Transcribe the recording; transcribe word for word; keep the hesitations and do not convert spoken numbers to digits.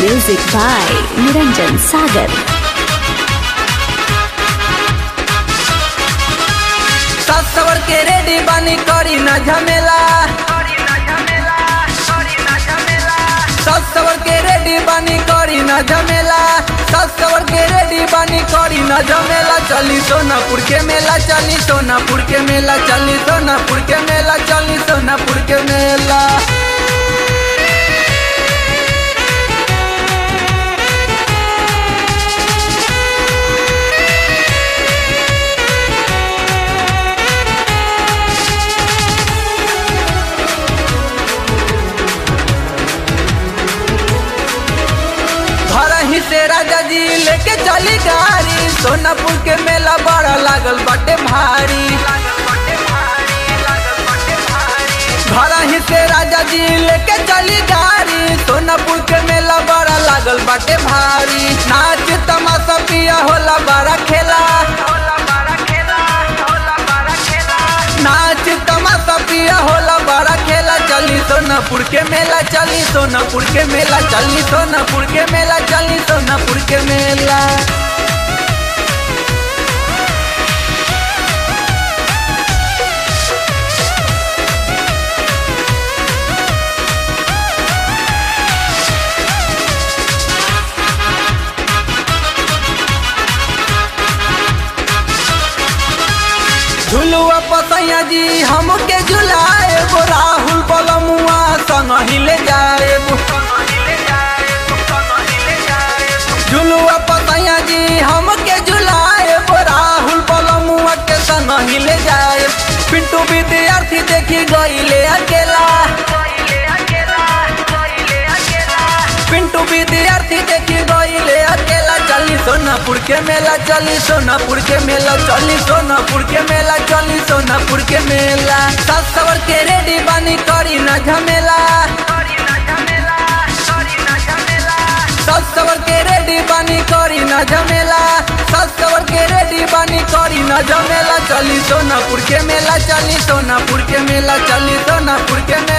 Music by Niranjan Sagar. सवर के ready बानी करी न झमेला, सवर के रेडी बानी करी न झमेला, सवर के रेडी बानी करी न झमेला। चली सोनापुर के मेला, चली सोनापुर के मेला, चली सोनापुर के मेला, चली सोनापुर के मेला। से राजा जी लेके चली गाड़ी, सोनापुर के मेला बड़ा लागल बाटे भारी। घर ही से राजा जी लेके चली गाड़ी, सोनापुर के मेला बड़ा लागल बाटे भारी। नाच तमाशा पिया होला बड़ा खेला, नाच तमाशा पिया होला बड़ा खेला। चली सोनापुर के मेला, चली सोनापुर के मेला, चली सोनापुर के मेला, चली सोनापुर के मेला। झुलुआ पसैया जी हमके झुलाए, वो राहुल बलमुआ संग हिले जाए। झुलुआ पसैया जी हमके झुलाए, वो राहुल बलमुआ के संग हिले जाए। पिंटू विद्यार्थी देखी गईले अकेला, पिंटू विद्यार्थी देखी गईले अकेला। चली सोनापुर के मेला, चली सोनापुर के मेला, चली सोनापुर के मेला, चली सोनापुर के मेला। सवर के रेडी बानी करी न झमेला, सवर के रेडी बानी करी न झमेला, सवर के रेडी बानी करी न झमेला। चली सोनापुर के मेला, चली सोनापुर के मेला, चली सोनापुर के मेला।